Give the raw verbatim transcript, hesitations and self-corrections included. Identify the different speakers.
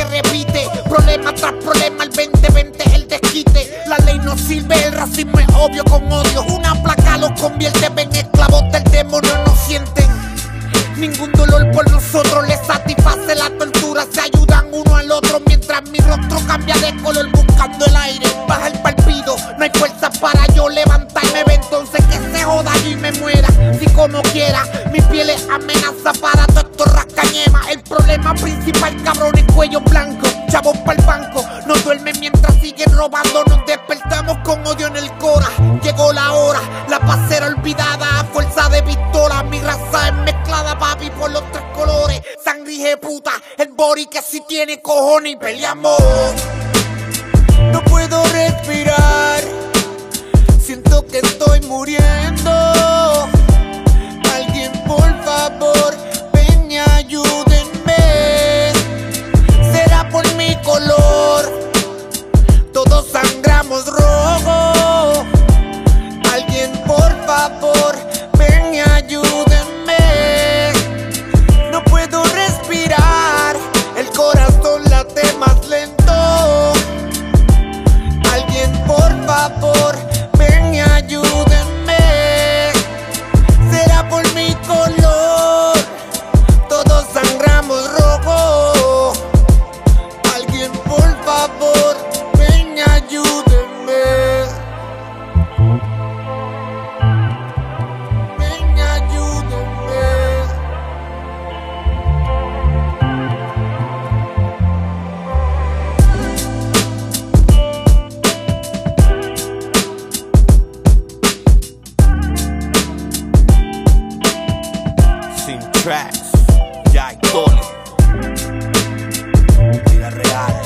Speaker 1: se repite. Problema tras problema, el veinte veinte es el desquite. La ley no sirve, el racismo es obvio con odio. Una placa los convierte en esclavos del demonio, no sienten ningún dolor por nosotros, les satisface la tortura. Se ayudan uno al otro mientras mi rostro cambia de color buscando el aire. Baja el palpito, no hay fuerza para yo levantarme. Ve entonces que se joda y me muera. Si como quiera, mi piel es amenaza para todos estos rascañemas. El problema principal, cabrón, es cuello blanco. Chavos pa'l banco, no duermen mientras siguen robando. Nos despertamos con odio en el cora. Llegó la hora, la paz será olvidada a fuerza de pistola. Mi raza es mezclada, papi, por los tres colores. Sangre y puta, el body que si tiene cojones y peleamos. No puedo respirar, siento que estoy muriendo. Alguien por favor, ven y ayúdenme. Será por mi color, todos sangramos rojo. Alguien por favor, ven y ayúdenme. No puedo respirar, el corazón late más lento. Alguien por favor, ven y ayúdenme. Será por mi color, todos sangramos rojo. Alguien por favor, ven y ayúdenme. Ven y ayúdenme. Sin tracks, ya hay Tony. Vida real.